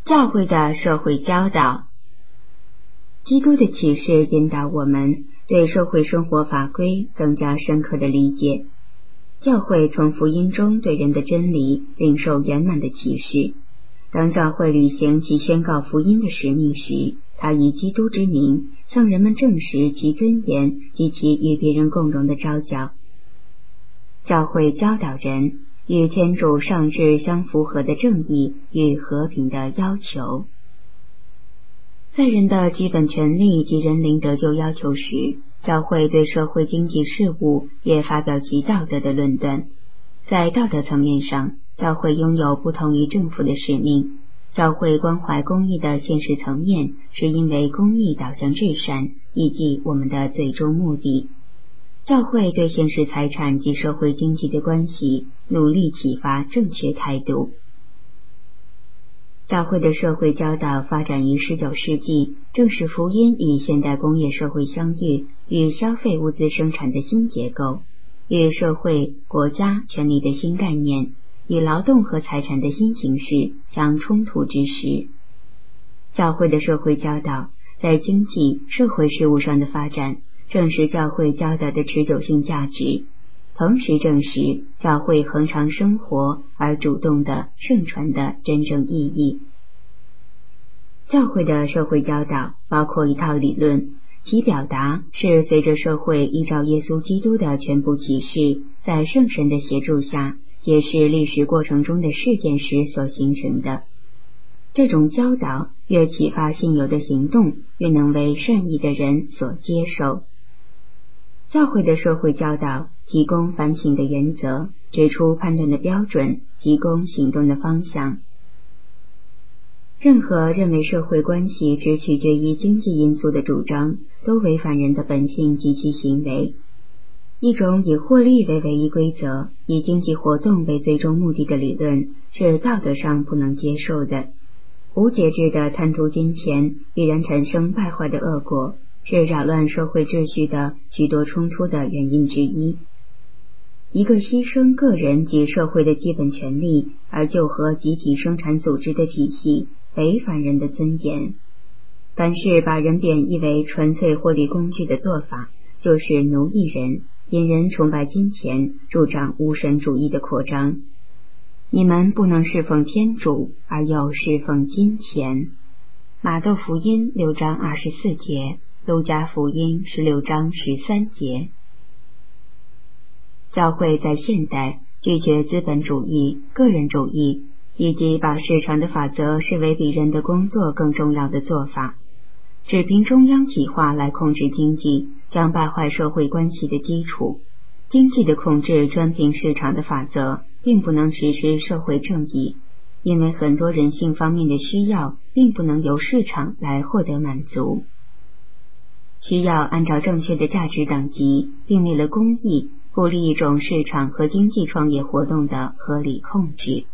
教会的社会教导。基督的启示引导我们对社会生活法规更加深刻的理解。教会从福音中对人的真理领受圆满的启示。当教会履行其宣告福音的使命时，他以基督之名向人们证实其尊严及其与别人共荣的召叫。教会教导人与天主上至相符合的正义与和平的要求。在人的基本权利及人灵得救要求时，教会对社会经济事务也发表其道德的论断。在道德层面上，教会拥有不同于政府的使命。教会关怀公益的现实层面，是因为公益导向至善，以及我们的最终目的。教会对现实财产及社会经济的关系努力启发正确态度。教会的社会教导发展于19世纪，正是福音与现代工业社会相遇，与消费物资生产的新结构，与社会、国家权力的新概念，与劳动和财产的新形式相冲突之时。教会的社会教导在经济、社会事务上的发展，正是教会教导的持久性价值，同时证实教会恒常生活而主动的圣传的真正意义。教会的社会教导包括一套理论，其表达是随着社会依照耶稣基督的全部启示，在圣神的协助下，也是历史过程中的事件时所形成的。这种教导越启发信友的行动，越能为善意的人所接受。教会的社会教导提供反省的原则，指出判断的标准，提供行动的方向。任何认为社会关系只取决于经济因素的主张，都违反人的本性及其行为。一种以获利为唯一规则，以经济活动为最终目的的理论，是道德上不能接受的。无节制的贪图金钱，必然产生败坏的恶果，是扰乱社会秩序的许多冲突的原因之一。一个牺牲个人及社会的基本权利而就和集体生产组织的体系，违反人的尊严。凡是把人贬义为纯粹获利工具的做法，就是奴役人，引人崇拜金钱，助长无神主义的扩张。你们不能侍奉天主而又侍奉金钱。马窦福音6章24节，路加福音16章13节。教会在现代拒绝资本主义、个人主义，以及把市场的法则视为比人的工作更重要的做法，只凭中央企划来控制经济，将败坏社会关系的基础。经济的控制专凭市场的法则，并不能实施社会正义，因为很多人性方面的需要并不能由市场来获得满足。需要按照正确的价值等级，并为了公益，鼓励一种市场和经济创业活动的合理控制。